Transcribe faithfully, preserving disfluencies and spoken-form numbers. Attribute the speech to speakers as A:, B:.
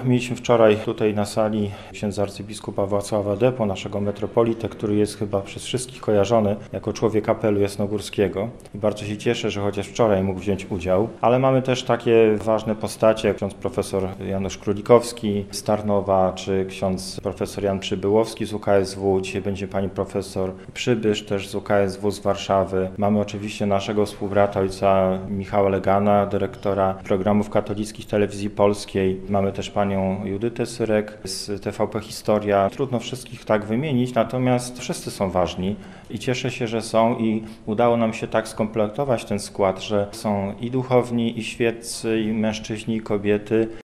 A: Mieliśmy wczoraj tutaj na sali księdza arcybiskupa Wacława Depo, naszego metropolitę, który jest chyba przez wszystkich kojarzony jako człowiek apelu jasnogórskiego. I bardzo się cieszę, że chociaż wczoraj mógł wziąć udział. Ale mamy też takie ważne postacie, jak ksiądz profesor Janusz Królikowski z Tarnowa, czy ksiądz profesor Jan Przybyłowski z U K S W. Dzisiaj będzie pani profesor Przybysz też z U K S W z Warszawy. Mamy oczywiście naszego współbrata ojca Michała Legana, dyrektora programów katolickich Telewizji Polskiej. Mamy też panią Judytę Syrek z T V P Historia. Trudno wszystkich tak wymienić, natomiast wszyscy są ważni i cieszę się, że są i udało nam się tak skompletować ten skład, że są i duchowni, i świeccy, i mężczyźni, i kobiety.